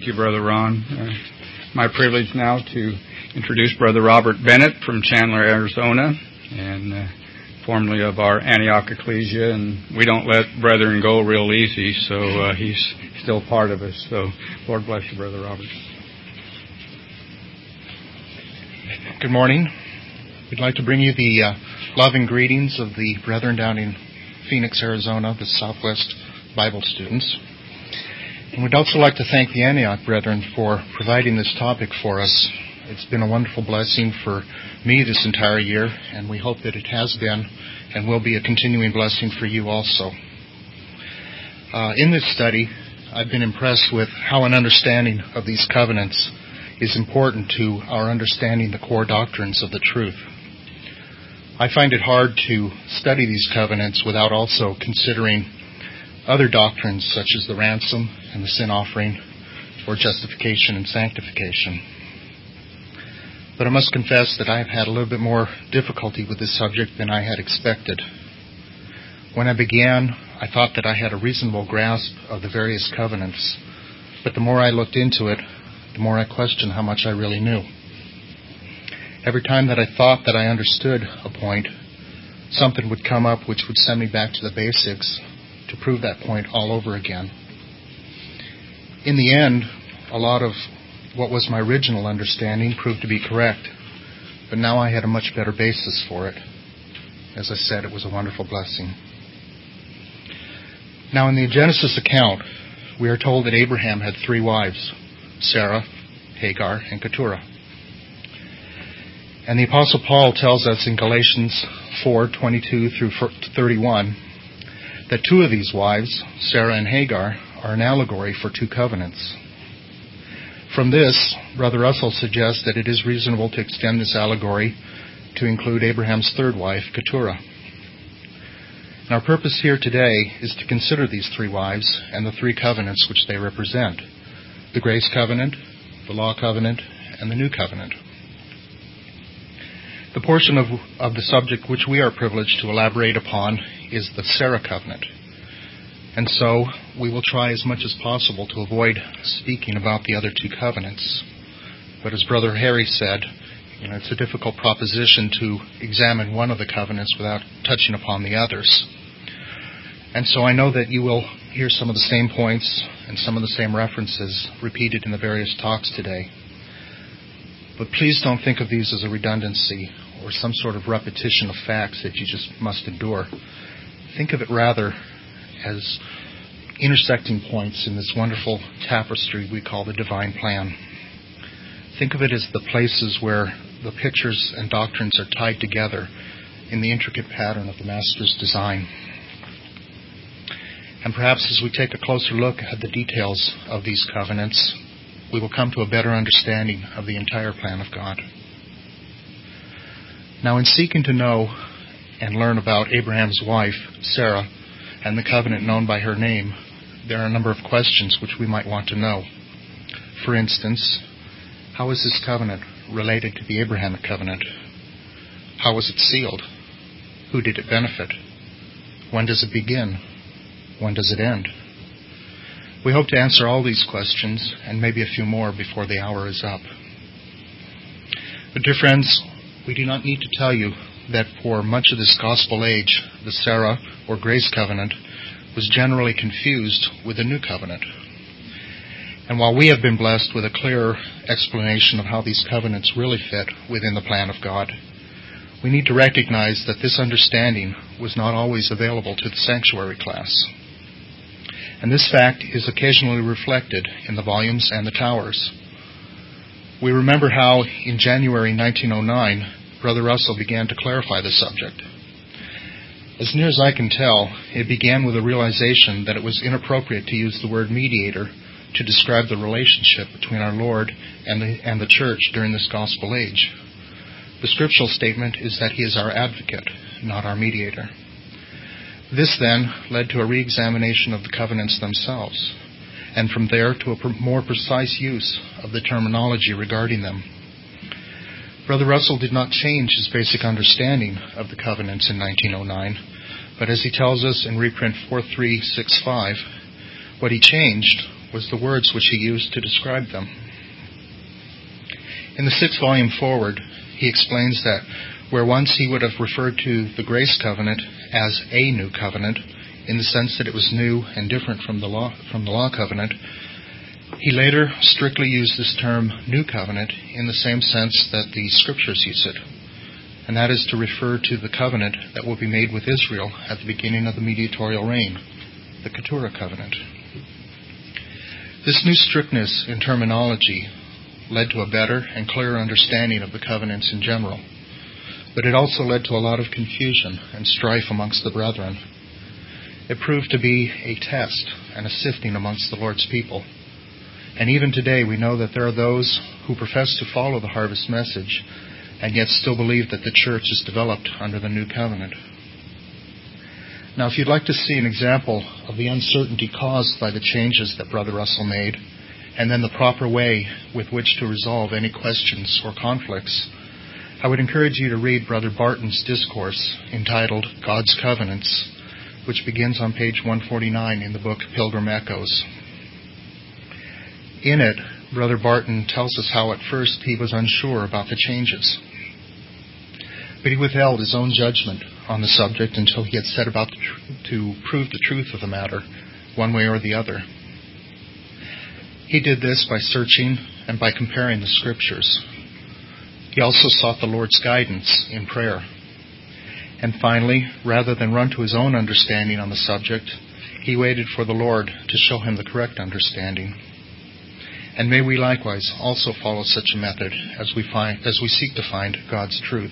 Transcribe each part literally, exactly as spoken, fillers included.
Thank you, Brother Ron. Uh, my privilege now to introduce Brother Robert Bennett from Chandler, Arizona, and uh, formerly of our Antioch Ecclesia. And we don't let brethren go real easy, so uh, he's still part of us. So, Lord bless you, Brother Robert. Good morning. We'd like to bring you the uh, love and greetings of the brethren down in Phoenix, Arizona, the Southwest Bible students. And we'd also like to thank the Antioch brethren for providing this topic for us. It's been a wonderful blessing for me this entire year, and we hope that it has been and will be a continuing blessing for you also. Uh, in this study, I've been impressed with how an understanding of these covenants is important to our understanding the core doctrines of the truth. I find it hard to study these covenants without also considering other doctrines such as the ransom and the sin offering, or justification and sanctification. But I must confess that I have had a little bit more difficulty with this subject than I had expected. When I began, I thought that I had a reasonable grasp of the various covenants, but the more I looked into it, the more I questioned how much I really knew. Every time that I thought that I understood a point, something would come up which would send me back to the basics to prove that point all over again. In the end, a lot of what was my original understanding proved to be correct, but now I had a much better basis for it. As I said, it was a wonderful blessing. Now, in the Genesis account, we are told that Abraham had three wives, Sarah, Hagar, and Keturah. And the Apostle Paul tells us in Galatians four twenty-two through thirty-one that two of these wives, Sarah and Hagar, are an allegory for two covenants. From this, Brother Russell suggests that it is reasonable to extend this allegory to include Abraham's third wife, Keturah. And our purpose here today is to consider these three wives and the three covenants which they represent: the grace covenant, the law covenant, and the new covenant. The portion of, of the subject which we are privileged to elaborate upon is the Sarah covenant. And so we will try as much as possible to avoid speaking about the other two covenants. But as Brother Harry said, you know, it's a difficult proposition to examine one of the covenants without touching upon the others. And so I know that you will hear some of the same points and some of the same references repeated in the various talks today. But please don't think of these as a redundancy or some sort of repetition of facts that you just must endure. Think of it rather as intersecting points in this wonderful tapestry we call the divine plan. Think of it as the places where the pictures and doctrines are tied together in the intricate pattern of the Master's design. And perhaps as we take a closer look at the details of these covenants, we will come to a better understanding of the entire plan of God. Now, in seeking to know and learn about Abraham's wife, Sarah, and the covenant known by her name, there are a number of questions which we might want to know. For instance, how is this covenant related to the Abrahamic covenant? How was it sealed? Who did it benefit? When does it begin? When does it end? We hope to answer all these questions and maybe a few more before the hour is up. But dear friends, we do not need to tell you that for much of this gospel age, the Sarah or grace covenant was generally confused with the new covenant. And while we have been blessed with a clearer explanation of how these covenants really fit within the plan of God, we need to recognize that this understanding was not always available to the sanctuary class. And this fact is occasionally reflected in the volumes and the towers. We remember how in January nineteen oh nine, Brother Russell began to clarify the subject. As near as I can tell, it began with a realization that it was inappropriate to use the word mediator to describe the relationship between our Lord and the, and the church during this gospel age. The scriptural statement is that He is our advocate, not our mediator. This then led to a re-examination of the covenants themselves, and from there to a more precise use of the terminology regarding them. Brother Russell did not change his basic understanding of the covenants in nineteen oh nine, but as he tells us in reprint four three six five, what he changed was the words which he used to describe them. In the sixth volume forward, he explains that where once he would have referred to the grace covenant as a new covenant, in the sense that it was new and different from the law from the law covenant, he later strictly used this term new covenant in the same sense that the scriptures use it, and that is to refer to the covenant that will be made with Israel at the beginning of the mediatorial reign, the Keturah covenant. This new strictness in terminology led to a better and clearer understanding of the covenants in general, but it also led to a lot of confusion and strife amongst the brethren. It proved to be a test and a sifting amongst the Lord's people. And even today we know that there are those who profess to follow the harvest message and yet still believe that the church is developed under the new covenant. Now, if you'd like to see an example of the uncertainty caused by the changes that Brother Russell made, and then the proper way with which to resolve any questions or conflicts, I would encourage you to read Brother Barton's discourse entitled God's Covenants, which begins on page one forty-nine in the book Pilgrim Echoes. In it, Brother Barton tells us how at first he was unsure about the changes, but he withheld his own judgment on the subject until he had set about to prove the truth of the matter, one way or the other. He did this by searching and by comparing the Scriptures. He also sought the Lord's guidance in prayer. And finally, rather than run to his own understanding on the subject, he waited for the Lord to show him the correct understanding. And may we likewise also follow such a method as we find as we seek to find God's truth.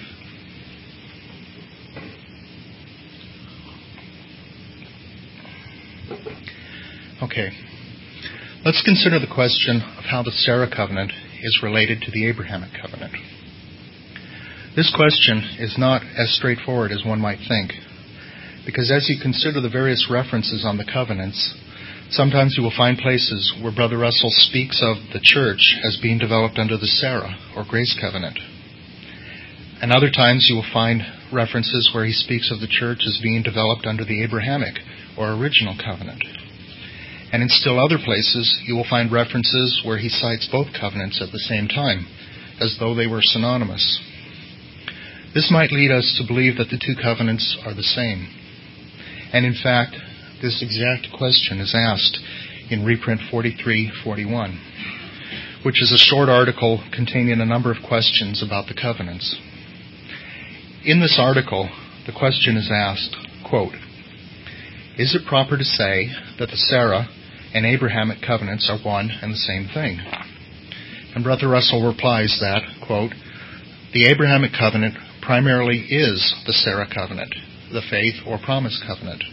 Okay, let's consider the question of how the Sarah covenant is related to the Abrahamic covenant. This question is not as straightforward as one might think, because as you consider the various references on the covenants, sometimes you will find places where Brother Russell speaks of the church as being developed under the Sarah or grace covenant. And other times you will find references where he speaks of the church as being developed under the Abrahamic or original covenant. And in still other places, you will find references where he cites both covenants at the same time, as though they were synonymous. This might lead us to believe that the two covenants are the same. And in fact, this exact question is asked in reprint forty-three forty-one, which is a short article containing a number of questions about the covenants. In this article, the question is asked, quote, "Is it proper to say that the Sarah and Abrahamic covenants are one and the same thing?" And Brother Russell replies that, quote, "The Abrahamic covenant primarily is the Sarah covenant, the faith or promise covenant."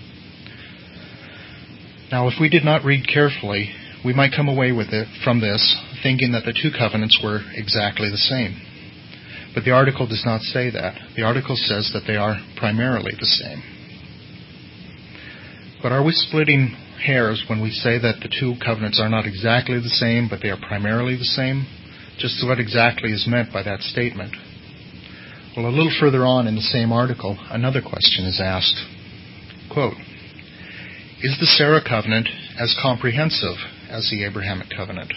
Now, if we did not read carefully, we might come away with it from this thinking that the two covenants were exactly the same. But the article does not say that. The article says that they are primarily the same. But are we splitting hairs when we say that the two covenants are not exactly the same, but they are primarily the same? Just what exactly is meant by that statement? Well, a little further on in the same article, another question is asked. Quote, "Is the Sarah covenant as comprehensive as the Abrahamic covenant?"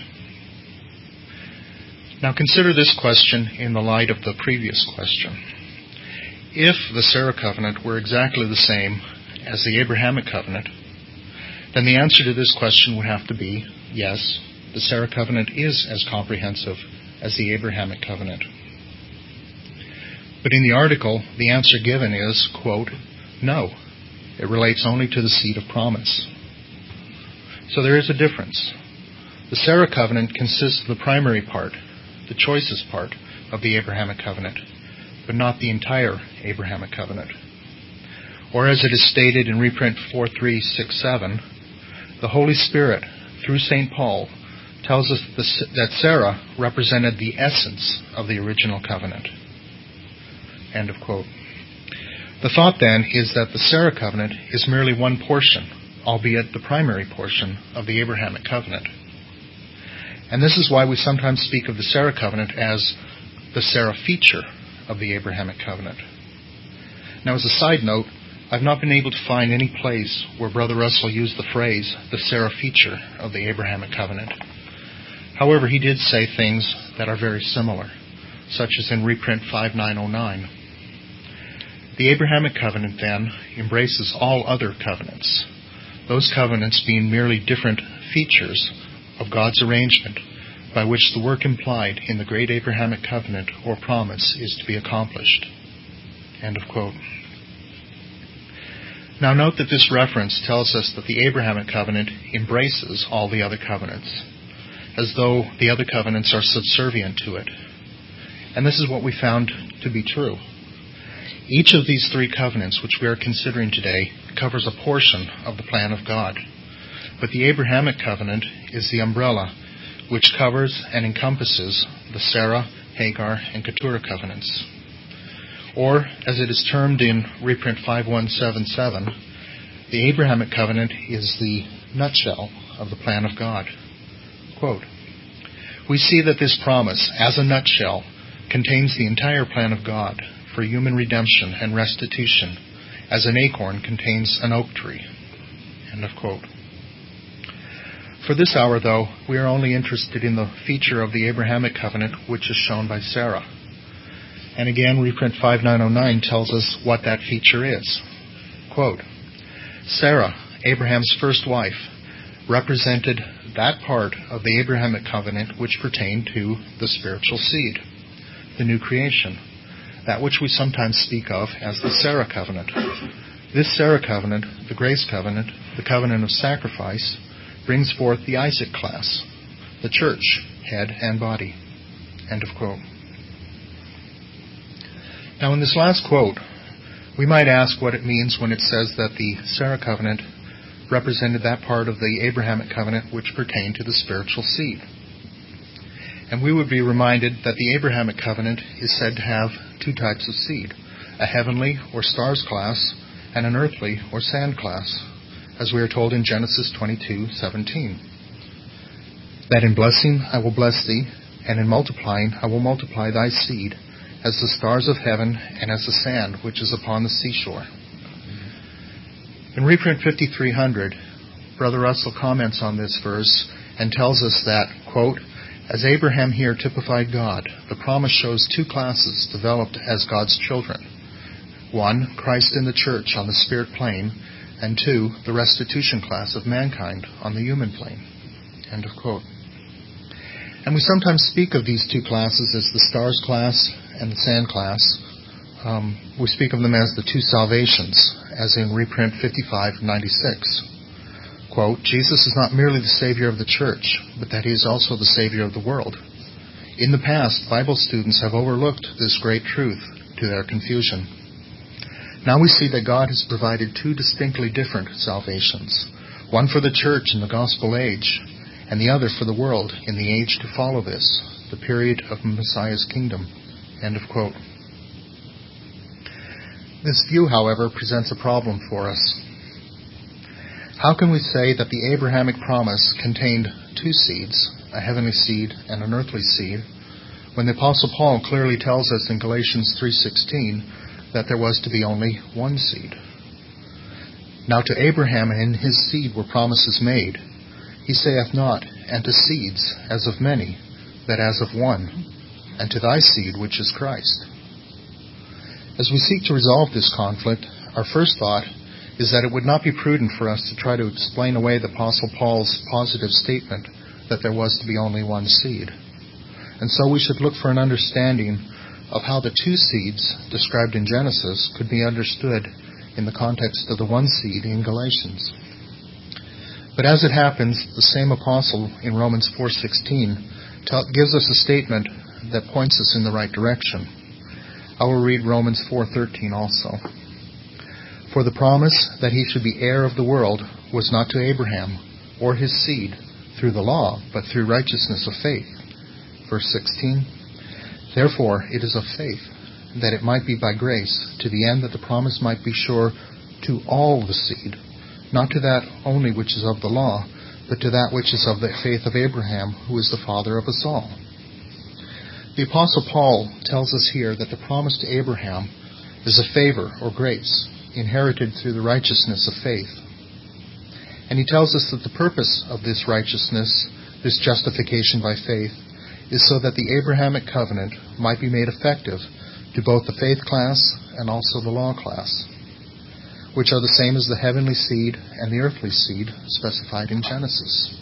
Now consider this question in the light of the previous question. If the Sarah covenant were exactly the same as the Abrahamic covenant, then the answer to this question would have to be, yes, the Sarah covenant is as comprehensive as the Abrahamic covenant. But in the article, the answer given is, quote, "No, it relates only to the seed of promise." So there is a difference. The Sarah covenant consists of the primary part, the choicest part of the Abrahamic covenant, but not the entire Abrahamic covenant. Or as it is stated in reprint forty-three sixty-seven, the Holy Spirit, through Saint Paul, tells us that Sarah represented the essence of the original covenant. End of quote. The thought then is that the Sarah covenant is merely one portion, albeit the primary portion, of the Abrahamic covenant. And this is why we sometimes speak of the Sarah covenant as the Sarah feature of the Abrahamic covenant. Now, as a side note, I've not been able to find any place where Brother Russell used the phrase, the Sarah feature of the Abrahamic covenant. However, he did say things that are very similar, such as in reprint five nine oh nine. The Abrahamic covenant, then, embraces all other covenants, those covenants being merely different features of God's arrangement by which the work implied in the great Abrahamic covenant or promise is to be accomplished. End of quote. Now note that this reference tells us that the Abrahamic covenant embraces all the other covenants, as though the other covenants are subservient to it. And this is what we found to be true. Each of these three covenants, which we are considering today, covers a portion of the plan of God. But the Abrahamic covenant is the umbrella which covers and encompasses the Sarah, Hagar, and Keturah covenants. Or, as it is termed in reprint five one seven seven, the Abrahamic covenant is the nutshell of the plan of God. Quote, we see that this promise, as a nutshell, contains the entire plan of God for human redemption and restitution, as an acorn contains an oak tree. End of quote. For this hour, though, we are only interested in the feature of the Abrahamic covenant which is shown by Sarah. And again, reprint five nine oh nine tells us what that feature is. Quote, Sarah, Abraham's first wife, represented that part of the Abrahamic covenant which pertained to the spiritual seed, the new creation, that which we sometimes speak of as the Sarah covenant. This Sarah covenant, the grace covenant, the covenant of sacrifice, brings forth the Isaac class, the church, head and body. End of quote. Now in this last quote, we might ask what it means when it says that the Sarah covenant represented that part of the Abrahamic covenant which pertained to the spiritual seed. And we would be reminded that the Abrahamic covenant is said to have two types of seed, a heavenly or stars class and an earthly or sand class, as we are told in Genesis twenty-two seventeen. That in blessing I will bless thee, and in multiplying I will multiply thy seed, as the stars of heaven and as the sand which is upon the seashore. In reprint fifty-three hundred, Brother Russell comments on this verse and tells us that, quote, as Abraham here typified God, the promise shows two classes developed as God's children. One, Christ in the church on the spirit plane, and two, the restitution class of mankind on the human plane. End of quote. And we sometimes speak of these two classes as the stars class and the sand class. Um, we speak of them as the two salvations, as in reprint fifty-five ninety-six. Quote, Jesus is not merely the Savior of the church, but that He is also the Savior of the world. In the past, Bible students have overlooked this great truth to their confusion. Now we see that God has provided two distinctly different salvations, one for the church in the gospel age, and the other for the world in the age to follow this, the period of Messiah's kingdom. End of quote. This view, however, presents a problem for us. How can we say that the Abrahamic promise contained two seeds, a heavenly seed and an earthly seed, when the Apostle Paul clearly tells us in Galatians three sixteen that there was to be only one seed? Now to Abraham and his seed were promises made. He saith not, and to seeds, as of many, but as of one, and to thy seed, which is Christ. As we seek to resolve this conflict, our first thought is that it would not be prudent for us to try to explain away the Apostle Paul's positive statement that there was to be only one seed. And so we should look for an understanding of how the two seeds described in Genesis could be understood in the context of the one seed in Galatians. But as it happens, the same apostle in Romans four sixteen gives us a statement that points us in the right direction. I will read Romans four thirteen also. For the promise that he should be heir of the world was not to Abraham or his seed through the law, but through righteousness of faith. Verse sixteen. Therefore it is of faith, that it might be by grace, to the end that the promise might be sure to all the seed, not to that only which is of the law, but to that which is of the faith of Abraham, who is the father of us all. The Apostle Paul tells us here that the promise to Abraham is a favor or grace, inherited through the righteousness of faith. And he tells us that the purpose of this righteousness, this justification by faith, is so that the Abrahamic covenant might be made effective to both the faith class and also the law class, which are the same as the heavenly seed and the earthly seed specified in Genesis.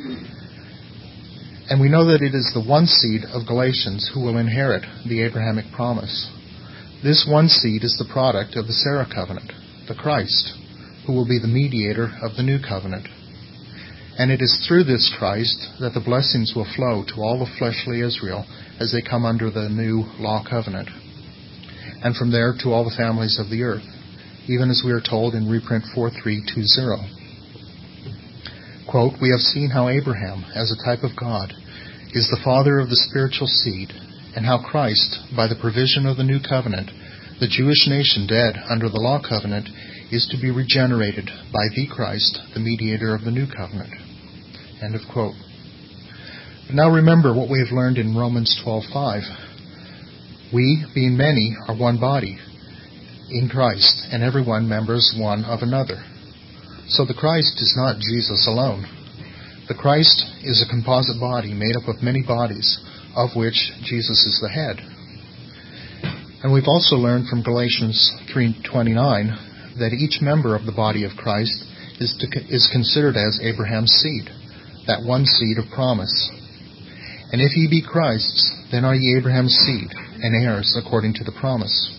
And we know that it is the one seed of Galatians who will inherit the Abrahamic promise. This one seed is the product of the Sarah covenant, the Christ, who will be the mediator of the new covenant. And it is through this Christ that the blessings will flow to all of fleshly Israel as they come under the new law covenant, and from there to all the families of the earth, even as we are told in reprint four three two zero. Quote, "We have seen how Abraham, as a type of God, is the father of the spiritual seed, and how Christ, by the provision of the new covenant, the Jewish nation dead under the law covenant, is to be regenerated by the Christ, the mediator of the new covenant." End of quote. But now remember what we have learned in Romans twelve five. We, being many, are one body in Christ, and every one members one of another. So the Christ is not Jesus alone. The Christ is a composite body made up of many bodies, of which Jesus is the head. And we've also learned from Galatians three twenty-nine that each member of the body of Christ is, to, is considered as Abraham's seed, that one seed of promise. And if ye be Christ's, then are ye Abraham's seed, and heirs according to the promise.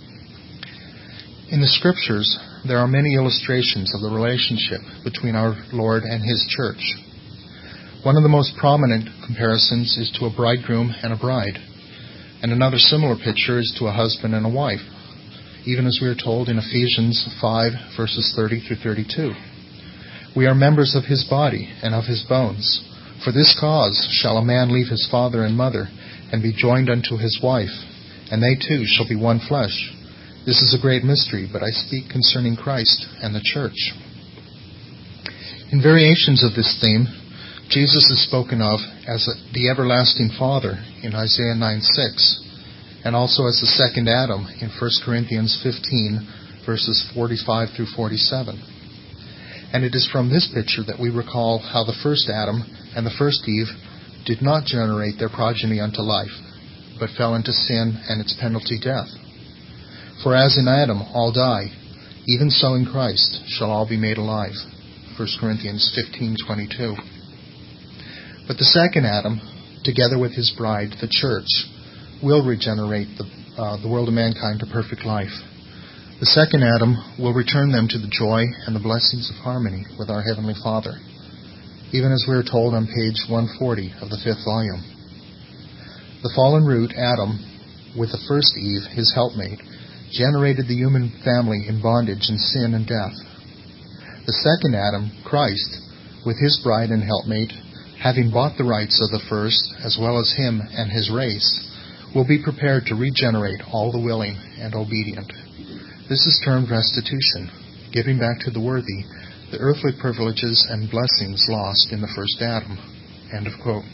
In the Scriptures, there are many illustrations of the relationship between our Lord and His church. One of the most prominent comparisons is to a bridegroom and a bride, and another similar picture is to a husband and a wife, even as we are told in Ephesians five, verses thirty through thirty-two. We are members of His body and of His bones. For this cause shall a man leave his father and mother, and be joined unto his wife, and they two shall be one flesh. This is a great mystery, but I speak concerning Christ and the church. In variations of this theme, Jesus is spoken of as the everlasting Father in Isaiah nine six, and also as the second Adam in First Corinthians fifteen, verses forty-five through forty-seven. And it is from this picture that we recall how the first Adam and the first Eve did not generate their progeny unto life, but fell into sin and its penalty, death. For as in Adam all die, even so in Christ shall all be made alive. First Corinthians fifteen twenty-two. But the second Adam, together with his bride, the church, will regenerate the, uh, the world of mankind to perfect life. The second Adam will return them to the joy and the blessings of harmony with our Heavenly Father, even as we are told on page one forty of the fifth volume. The fallen root, Adam, with the first Eve, his helpmate, generated the human family in bondage and sin and death. The second Adam, Christ, with his bride and helpmate, having bought the rights of the first, as well as him and his race, will be prepared to regenerate all the willing and obedient. This is termed restitution, giving back to the worthy the earthly privileges and blessings lost in the first Adam. End of quote.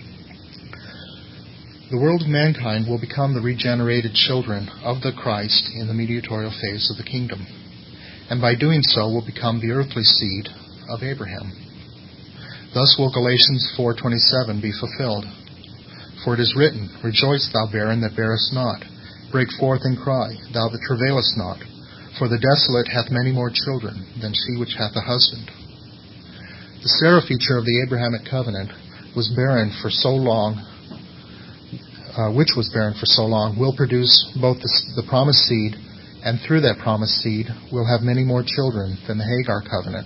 The world of mankind will become the regenerated children of the Christ in the mediatorial phase of the kingdom, and by doing so will become the earthly seed of Abraham. Thus will Galatians four twenty-seven be fulfilled. For it is written, Rejoice, thou barren that bearest not. Break forth and cry, thou that travailest not. For the desolate hath many more children than she which hath a husband. The Sarah feature of the Abrahamic covenant was barren for so long, uh, which was barren for so long, will produce both the, the promised seed, and through that promised seed will have many more children than the Hagar covenant.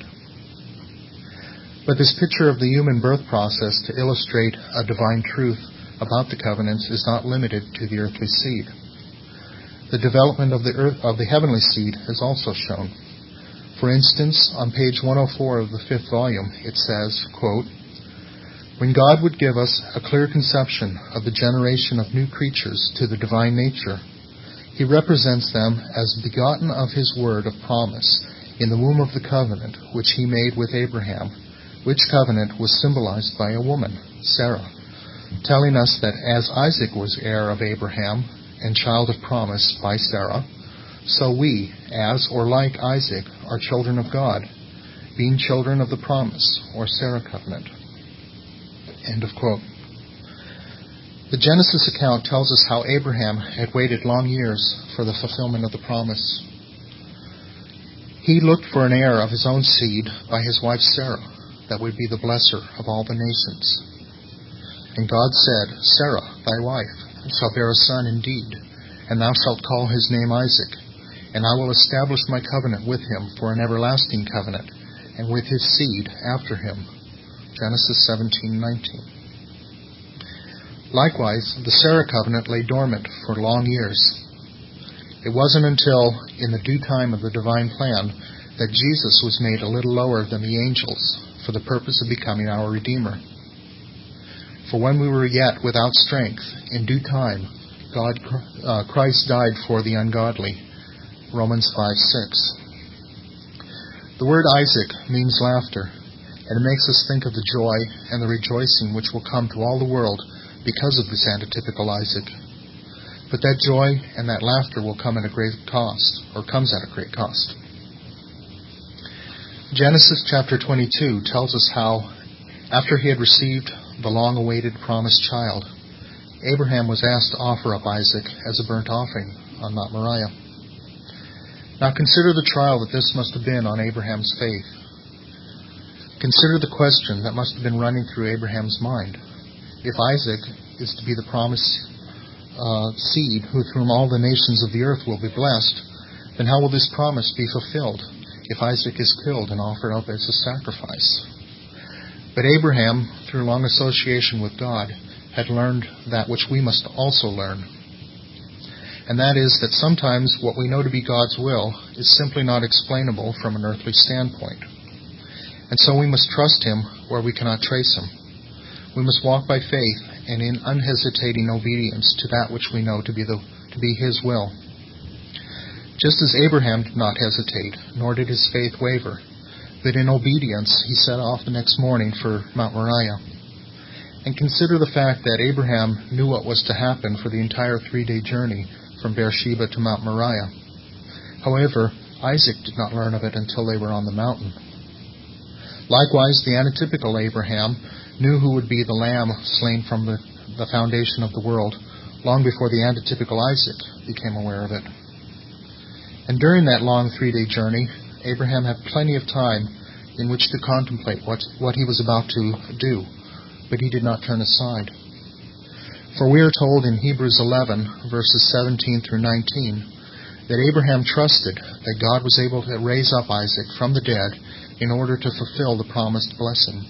But this picture of the human birth process to illustrate a divine truth about the covenants is not limited to the earthly seed. The development of the earth, of the heavenly seed is also shown. For instance, on page one oh four of the fifth volume, it says, quote, When God would give us a clear conception of the generation of new creatures to the divine nature, He represents them as begotten of His word of promise in the womb of the covenant which He made with Abraham, which covenant was symbolized by a woman, Sarah, telling us that as Isaac was heir of Abraham and child of promise by Sarah, So we, as or like Isaac, are children of God, being children of the promise, or Sarah covenant. End of quote. The Genesis account tells us how Abraham had waited long years for the fulfillment of the promise. He looked for an heir of his own seed by his wife Sarah, that would be the blesser of all the nations. And God said, Sarah, thy wife, shall bear a son indeed, and thou shalt call his name Isaac, and I will establish my covenant with him for an everlasting covenant, and with his seed after him. Genesis seventeen nineteen. Likewise, the Sarah covenant lay dormant for long years. It wasn't until, in the due time of the divine plan, that Jesus was made a little lower than the angels for the purpose of becoming our Redeemer. For when we were yet without strength, in due time, God, uh, Christ died for the ungodly. Romans five six. The word Isaac means laughter, and it makes us think of the joy and the rejoicing which will come to all the world because of this antitypical Isaac. But that joy and that laughter will come at a great cost, or comes at a great cost. Genesis chapter twenty-two tells us how, after he had received the long-awaited promised child, Abraham was asked to offer up Isaac as a burnt offering on Mount Moriah. Now consider the trial that this must have been on Abraham's faith. Consider the question that must have been running through Abraham's mind. If Isaac is to be the promised uh, seed who through whom all the nations of the earth will be blessed, then how will this promise be fulfilled if Isaac is killed and offered up as a sacrifice? But Abraham, through long association with God, had learned that which we must also learn. And that is that sometimes what we know to be God's will is simply not explainable from an earthly standpoint. And so we must trust Him where we cannot trace Him. We must walk by faith and in unhesitating obedience to that which we know to be the to be His will. Just as Abraham did not hesitate, nor did his faith waver, but in obedience he set off the next morning for Mount Moriah. And consider the fact that Abraham knew what was to happen for the entire three-day journey from Beersheba to Mount Moriah. However, Isaac did not learn of it until they were on the mountain. Likewise, the antitypical Abraham knew who would be the lamb slain from the, the foundation of the world long before the antitypical Isaac became aware of it. And during that long three-day journey, Abraham had plenty of time in which to contemplate what, what he was about to do, but he did not turn aside. For we are told in Hebrews eleven, verses seventeen through nineteen, that Abraham trusted that God was able to raise up Isaac from the dead in order to fulfill the promised blessing.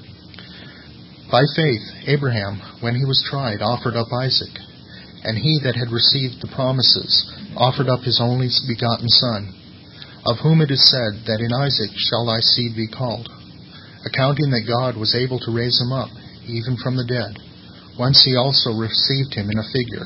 By faith, Abraham, when he was tried, offered up Isaac, and he that had received the promises offered up his only begotten son, of whom it is said that in Isaac shall thy seed be called, accounting that God was able to raise him up, even from the dead, whence he also received him in a figure.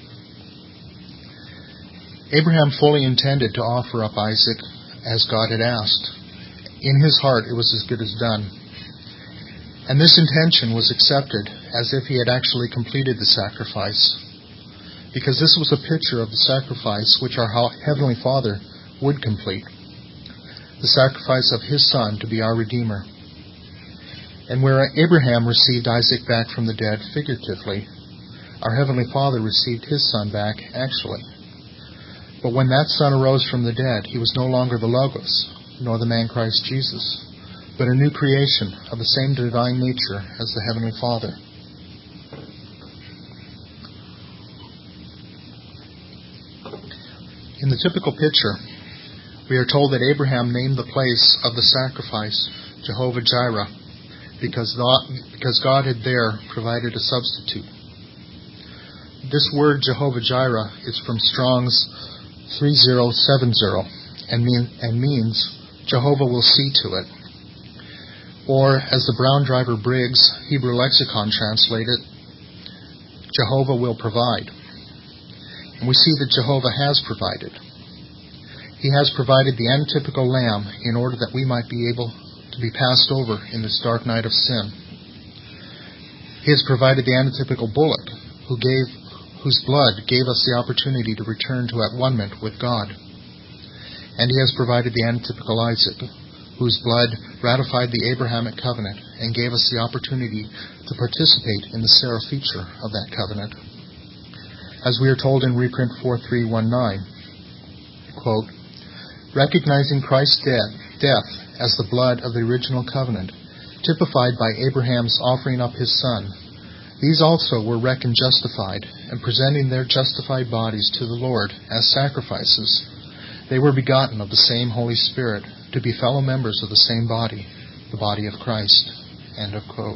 Abraham fully intended to offer up Isaac as God had asked. In his heart it was as good as done. And this intention was accepted as if he had actually completed the sacrifice, because this was a picture of the sacrifice which our Heavenly Father would complete, the sacrifice of His Son to be our Redeemer. And where Abraham received Isaac back from the dead figuratively, our Heavenly Father received His Son back actually. But when that Son arose from the dead, He was no longer the Logos, nor the man Christ Jesus, but a new creation of the same divine nature as the Heavenly Father. In the typical picture, we are told that Abraham named the place of the sacrifice Jehovah-Jireh, because God had there provided a substitute. This word Jehovah-Jireh is from Strong's three thousand seventy and, mean, and means Jehovah will see to it. Or, as the Brown Driver Briggs Hebrew Lexicon translated, Jehovah will provide. And we see that Jehovah has provided. He has provided the antitypical lamb in order that we might be able to be passed over in this dark night of sin. He has provided the antitypical bullock, who gave, whose blood gave us the opportunity to return to at one-ment with God. And he has provided the antitypical Isaac, whose blood ratified the Abrahamic covenant and gave us the opportunity to participate in the Sarah feature of that covenant. As we are told in reprint four three one nine, quote, recognizing Christ's death, death as the blood of the original covenant, typified by Abraham's offering up his son, these also were reckoned justified, and presenting their justified bodies to the Lord as sacrifices, they were begotten of the same Holy Spirit, to be fellow members of the same body, the body of Christ. End of quote.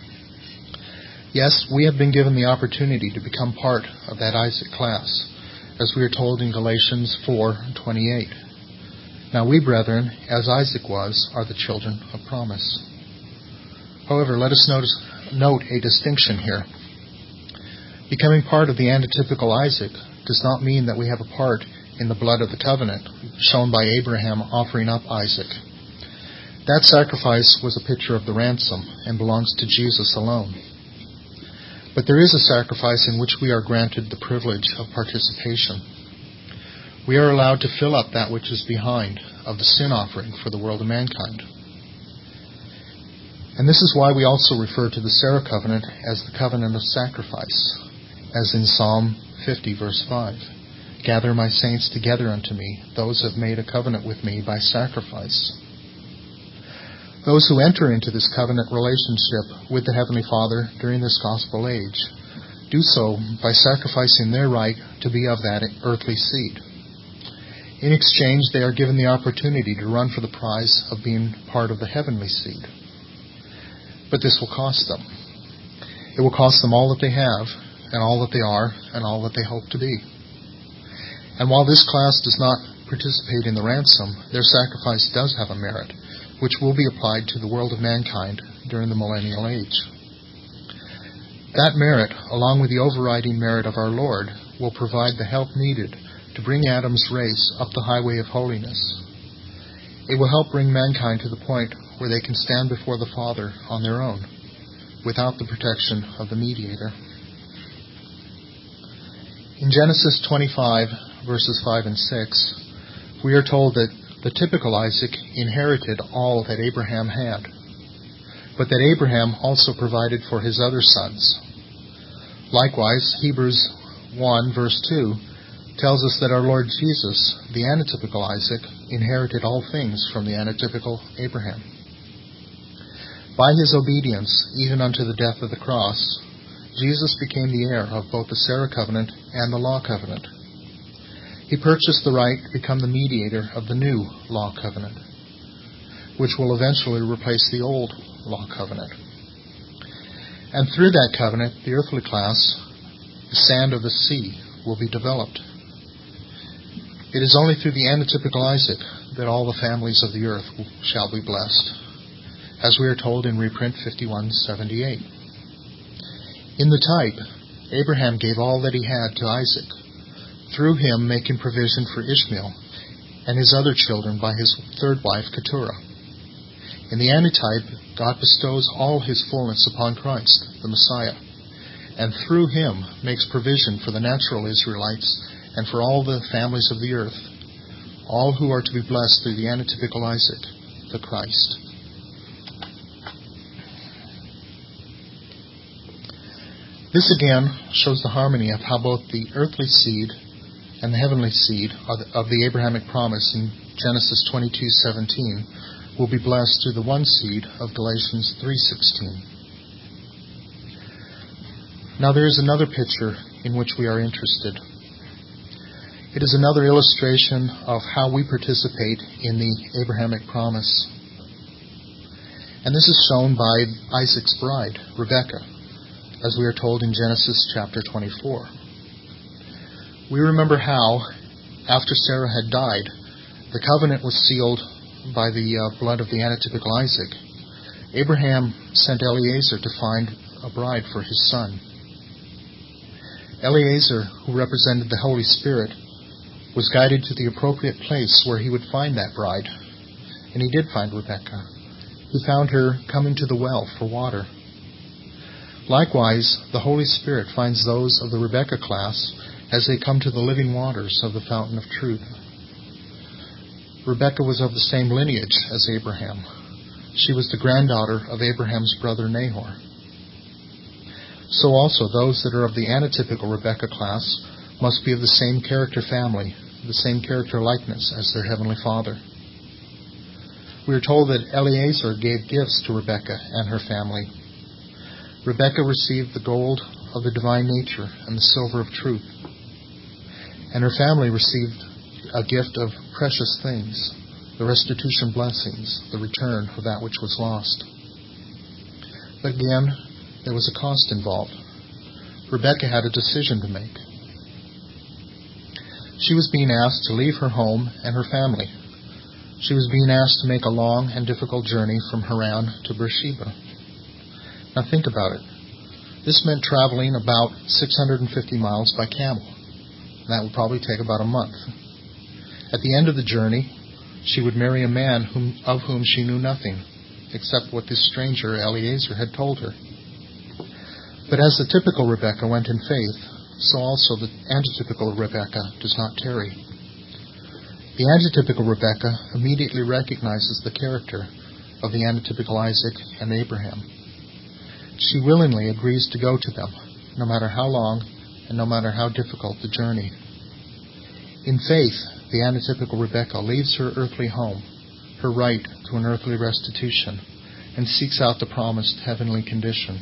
Yes, we have been given the opportunity to become part of that Isaac class, as we are told in Galatians four twenty-eight. Now we, brethren, as Isaac was, are the children of promise. However, let us notice, note a distinction here. Becoming part of the antitypical Isaac does not mean that we have a part in the blood of the covenant shown by Abraham offering up Isaac. That sacrifice was a picture of the ransom and belongs to Jesus alone. But there is a sacrifice in which we are granted the privilege of participation. We are allowed to fill up that which is behind of the sin offering for the world of mankind. And this is why we also refer to the Sarah covenant as the covenant of sacrifice, as in Psalm fifty, verse five. Gather my saints together unto me, those who have made a covenant with me by sacrifice. Those who enter into this covenant relationship with the Heavenly Father during this gospel age do so by sacrificing their right to be of that earthly seed. In exchange, they are given the opportunity to run for the prize of being part of the heavenly seed. But this will cost them. It will cost them all that they have, and all that they are, and all that they hope to be. And while this class does not participate in the ransom, their sacrifice does have a merit, which will be applied to the world of mankind during the millennial age. That merit, along with the overriding merit of our Lord, will provide the help needed to bring Adam's race up the highway of holiness. It will help bring mankind to the point where they can stand before the Father on their own, without the protection of the mediator. In Genesis twenty-five, verses five and six, we are told that the typical Isaac inherited all that Abraham had, but that Abraham also provided for his other sons. Likewise, Hebrews one, verse two, tells us that our Lord Jesus, the antitypical Isaac, inherited all things from the antitypical Abraham. By his obedience, even unto the death of the cross, Jesus became the heir of both the Sarah covenant and the law covenant. He purchased the right to become the mediator of the new law covenant, which will eventually replace the old law covenant. And through that covenant, the earthly class, the sand of the sea, will be developed. It is only through the antitypical Isaac that all the families of the earth shall be blessed, as we are told in reprint fifty-one seventy-eight. In the type, Abraham gave all that he had to Isaac, through him making provision for Ishmael and his other children by his third wife, Keturah. In the antitype, God bestows all his fullness upon Christ, the Messiah, and through him makes provision for the natural Israelites and for all the families of the earth, all who are to be blessed through the antitypical Isaac, the Christ. This again shows the harmony of how both the earthly seed and the heavenly seed of the Abrahamic promise in Genesis twenty-two seventeen will be blessed through the one seed of Galatians three sixteen. Now there is another picture in which we are interested. It is another illustration of how we participate in the Abrahamic promise. And this is shown by Isaac's bride, Rebekah, as we are told in Genesis chapter twenty-four. We remember how, after Sarah had died, the covenant was sealed by the uh, blood of the antitypical Isaac. Abraham sent Eliezer to find a bride for his son. Eliezer, who represented the Holy Spirit, was guided to the appropriate place where he would find that bride. And he did find Rebekah. He found her coming to the well for water. Likewise, the Holy Spirit finds those of the Rebekah class as they come to the living waters of the fountain of truth. Rebekah was of the same lineage as Abraham. She was the granddaughter of Abraham's brother Nahor. So also those that are of the anatypical Rebekah class must be of the same character family, the same character likeness as their heavenly Father. We are told that Eliezer gave gifts to Rebekah and her family. Rebekah received the gold of the divine nature and the silver of truth, and her family received a gift of precious things, the restitution blessings, the return of that which was lost. But again, there was a cost involved. Rebekah had a decision to make. She was being asked to leave her home and her family. She was being asked to make a long and difficult journey from Haran to Beersheba. Now think about it. This meant traveling about six hundred fifty miles by camel. That would probably take about a month. At the end of the journey, she would marry a man whom, of whom she knew nothing, except what this stranger Eliezer had told her. But as the typical Rebekah went in faith, so also the antitypical Rebekah does not tarry. The antitypical Rebekah immediately recognizes the character of the antitypical Isaac and Abraham. She willingly agrees to go to them, no matter how long and no matter how difficult the journey. In faith, the antitypical Rebekah leaves her earthly home, her right to an earthly restitution, and seeks out the promised heavenly condition.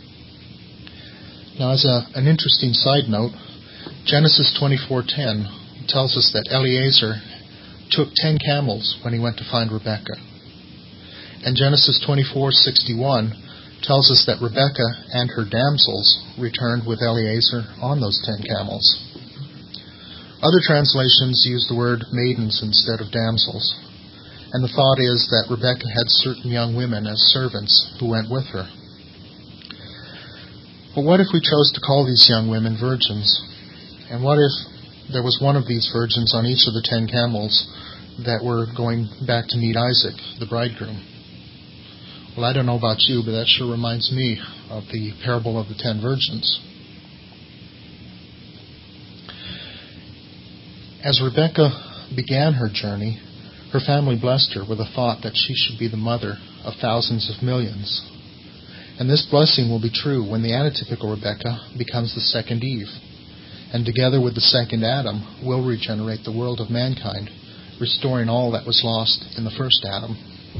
Now, as a, an interesting side note, Genesis twenty-four ten tells us that Eliezer took ten camels when he went to find Rebekah. And Genesis twenty-four sixty-one tells us that Rebekah and her damsels returned with Eliezer on those ten camels. Other translations use the word maidens instead of damsels, and the thought is that Rebekah had certain young women as servants who went with her. But what if we chose to call these young women virgins? And what if there was one of these virgins on each of the ten camels that were going back to meet Isaac, the bridegroom? Well, I don't know about you, but that sure reminds me of the parable of the ten virgins. As Rebekah began her journey, her family blessed her with a thought that she should be the mother of thousands of millions. And this blessing will be true when the anatypical Rebekah becomes the second Eve, and together with the second Adam will regenerate the world of mankind, restoring all that was lost in the first Adam.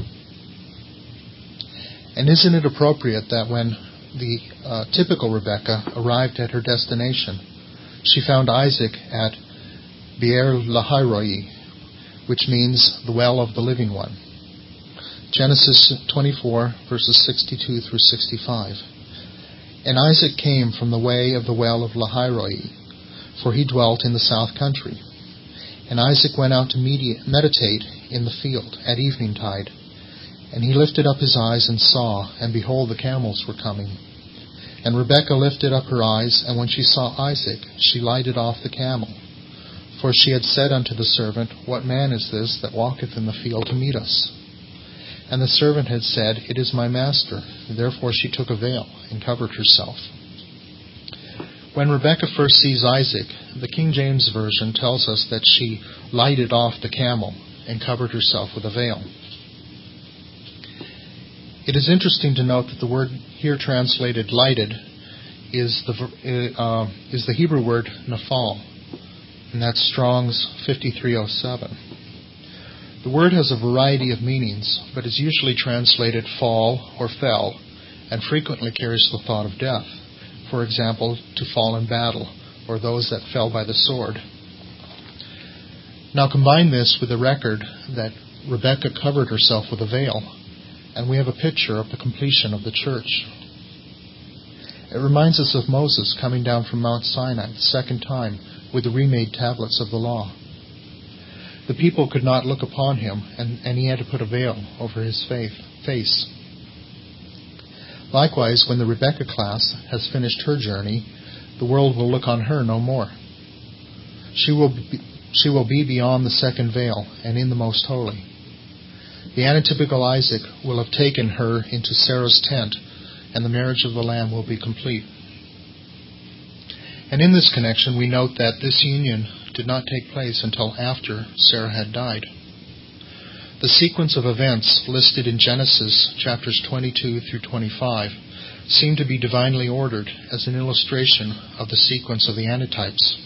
And isn't it appropriate that when the uh, typical Rebekah arrived at her destination, she found Isaac at Beer Lahairoi, which means the well of the living one. Genesis twenty-four, verses sixty-two through sixty-five. And Isaac came from the way of the well of Lahairoi, for he dwelt in the south country. And Isaac went out to meditate in the field at eventide. And he lifted up his eyes and saw, and behold, the camels were coming. And Rebekah lifted up her eyes, and when she saw Isaac, she lighted off the camel. For she had said unto the servant, What man is this that walketh in the field to meet us? And the servant had said, It is my master. Therefore she took a veil and covered herself. When Rebekah first sees Isaac, the King James Version tells us that she lighted off the camel and covered herself with a veil. It is interesting to note that the word here translated lighted is the uh, is the Hebrew word naphal, and that's Strong's fifty-three oh seven. The word has a variety of meanings, but is usually translated fall or fell, and frequently carries the thought of death. For example, to fall in battle, or those that fell by the sword. Now combine this with the record that Rebekah covered herself with a veil, and we have a picture of the completion of the church. It reminds us of Moses coming down from Mount Sinai the second time with the remade tablets of the law. The people could not look upon him, and, and he had to put a veil over his faith, face. Likewise, when the Rebekah class has finished her journey, the world will look on her no more. She will be, she will be beyond the second veil and in the most holy. The anatypical Isaac will have taken her into Sarah's tent, and the marriage of the Lamb will be complete. And in this connection, we note that this union did not take place until after Sarah had died. The sequence of events listed in Genesis chapters twenty-two through twenty-five seem to be divinely ordered as an illustration of the sequence of the antitypes.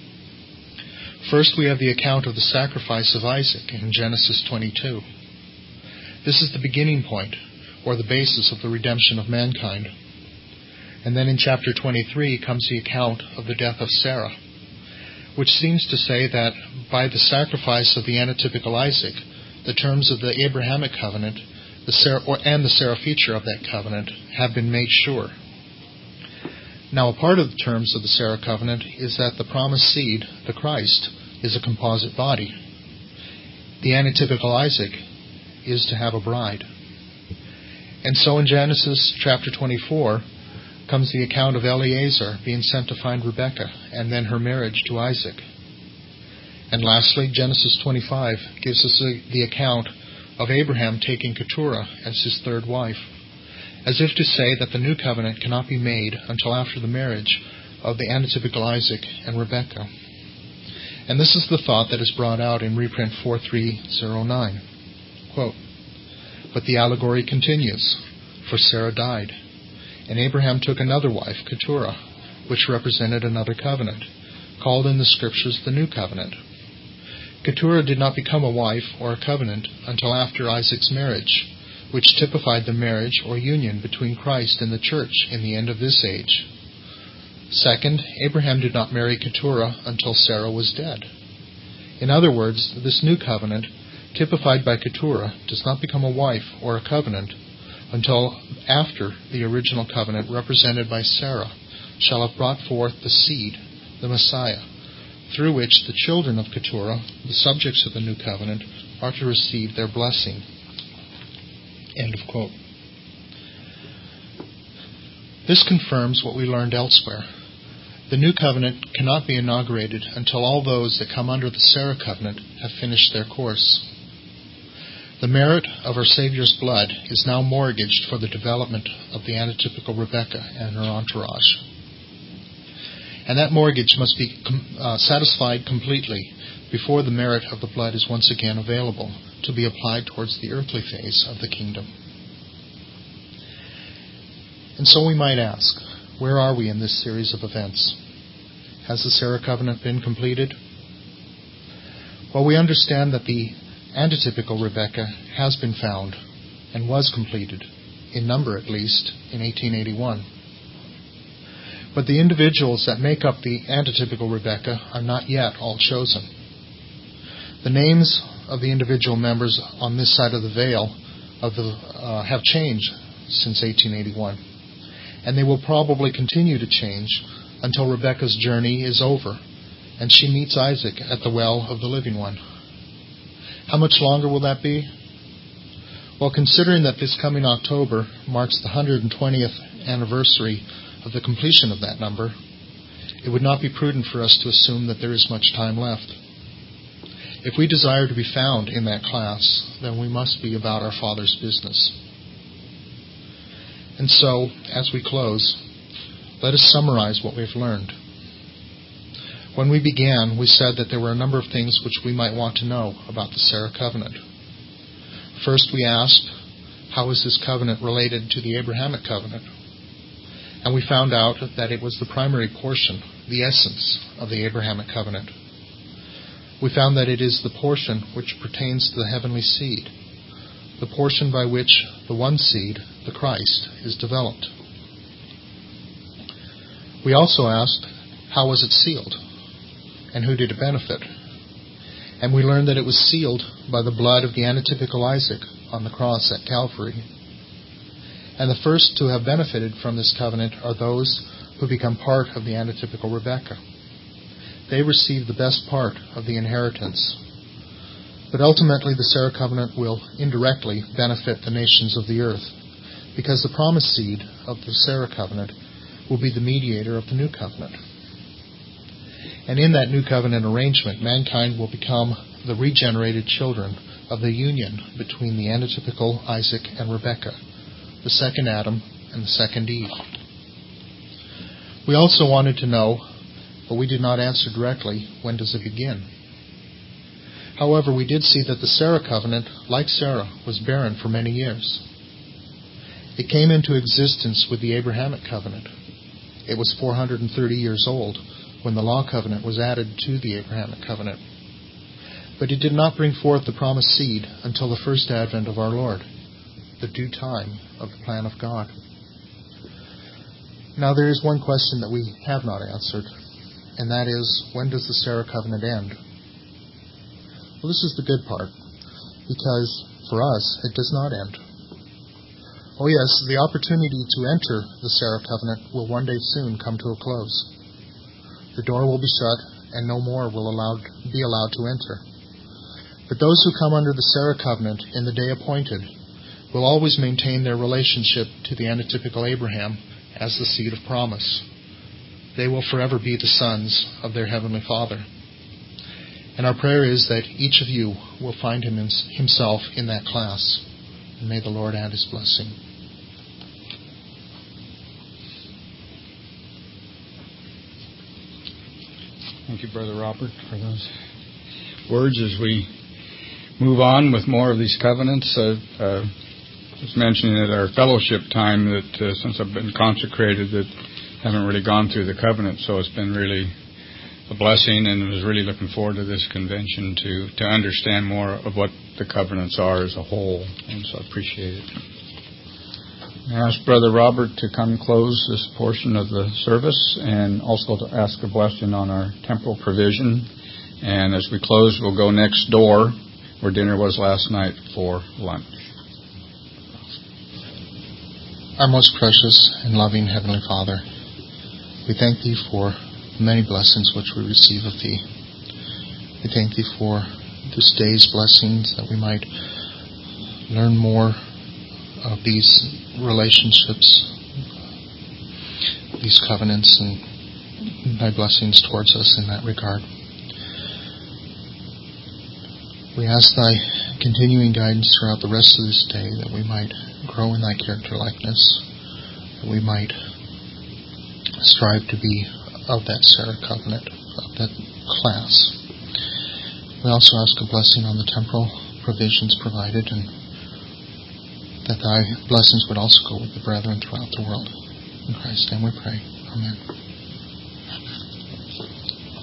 First, we have the account of the sacrifice of Isaac in Genesis twenty-two. This is the beginning point, or the basis of the redemption of mankind. And then in chapter twenty-three comes the account of the death of Sarah, which seems to say that by the sacrifice of the antitypical Isaac, the terms of the Abrahamic covenant the Sarah, or, and the Sarah feature of that covenant have been made sure. Now, a part of the terms of the Sarah covenant is that the promised seed, the Christ, is a composite body. The antitypical Isaac is to have a bride. And so in Genesis chapter twenty-four comes the account of Eliezer being sent to find Rebekah and then her marriage to Isaac. And lastly, Genesis twenty-five gives us the account of Abraham taking Keturah as his third wife, as if to say that the new covenant cannot be made until after the marriage of the antitypical Isaac and Rebekah. And this is the thought that is brought out in reprint four three oh nine. Quote, "But the allegory continues, for Sarah died, and Abraham took another wife, Keturah, which represented another covenant, called in the Scriptures the New Covenant. Keturah did not become a wife or a covenant until after Isaac's marriage, which typified the marriage or union between Christ and the church in the end of this age. Second, Abraham did not marry Keturah until Sarah was dead. In other words, this new covenant, typified by Keturah, does not become a wife or a covenant until after the original covenant represented by Sarah shall have brought forth the seed, the Messiah, through which the children of Keturah, the subjects of the new covenant, are to receive their blessing." End of quote. This confirms what we learned elsewhere. The new covenant cannot be inaugurated until all those that come under the Sarah covenant have finished their course. The merit of our Savior's blood is now mortgaged for the development of the antitypical Rebekah and her entourage. And that mortgage must be uh, satisfied completely before the merit of the blood is once again available to be applied towards the earthly phase of the kingdom. And so we might ask, where are we in this series of events? Has the Sarah covenant been completed? Well, we understand that the antitypical Rebekah has been found and was completed, in number at least, in eighteen eighty-one. But the individuals that make up the antitypical Rebekah are not yet all chosen. The names of the individual members on this side of the veil of the, uh, have changed since eighteen eighty-one, and they will probably continue to change until Rebekah's journey is over and she meets Isaac at the well of the living one. How much longer will that be? Well, considering that this coming October marks the one hundred twentieth anniversary of the completion of that number, it would not be prudent for us to assume that there is much time left. If we desire to be found in that class, then we must be about our Father's business. And so, as we close, let us summarize what we've learned. When we began, we said that there were a number of things which we might want to know about the Sarah covenant. First, we asked, how is this covenant related to the Abrahamic covenant? And we found out that it was the primary portion, the essence of the Abrahamic covenant. We found that it is the portion which pertains to the heavenly seed, the portion by which the one seed, the Christ, is developed. We also asked, how was it sealed? And who did it benefit? And we learned that it was sealed by the blood of the antitypical Isaac on the cross at Calvary. And the first to have benefited from this covenant are those who become part of the antitypical Rebekah. They receive the best part of the inheritance. But ultimately the Sarah covenant will indirectly benefit the nations of the earth, because the promised seed of the Sarah covenant will be the mediator of the new covenant. And in that new covenant arrangement, mankind will become the regenerated children of the union between the antitypical Isaac and Rebekah, the second Adam and the second Eve. We also wanted to know, but we did not answer directly, when does it begin? However, we did see that the Sarah covenant, like Sarah, was barren for many years. It came into existence with the Abrahamic covenant. It was four hundred thirty years old when the law covenant was added to the Abrahamic covenant. But it did not bring forth the promised seed until the first advent of our Lord, the due time of the plan of God. Now there is one question that we have not answered, and that is, when does the Sarah covenant end? Well, this is the good part, because for us, it does not end. Oh yes, the opportunity to enter the Sarah covenant will one day soon come to a close. The door will be shut, and no more will allowed, be allowed to enter. But those who come under the Sarah covenant in the day appointed will always maintain their relationship to the antitypical Abraham as the seed of promise. They will forever be the sons of their Heavenly Father. And our prayer is that each of you will find him in, himself in that class. And may the Lord add his blessing. Thank you, Brother Robert, for those words as we move on with more of these covenants. Uh, uh, I was mentioning at our fellowship time that uh, since I've been consecrated, that I haven't really gone through the covenant, so it's been really a blessing, and I was really looking forward to this convention to, to understand more of what the covenants are as a whole, and so I appreciate it. I ask Brother Robert to come close this portion of the service and also to ask a blessing on our temporal provision. And as we close, we'll go next door where dinner was last night for lunch. Our most precious and loving Heavenly Father, we thank Thee for many blessings which we receive of Thee. We thank Thee for this day's blessings, that we might learn more of these relationships, these covenants, and Thy blessings towards us in that regard. We ask Thy continuing guidance throughout the rest of this day, that we might grow in Thy character likeness, that we might strive to be of that Sarah covenant, of that class. We also ask a blessing on the temporal provisions provided, and that Thy blessings would also go with the brethren throughout the world. In Christ's name we pray. Amen.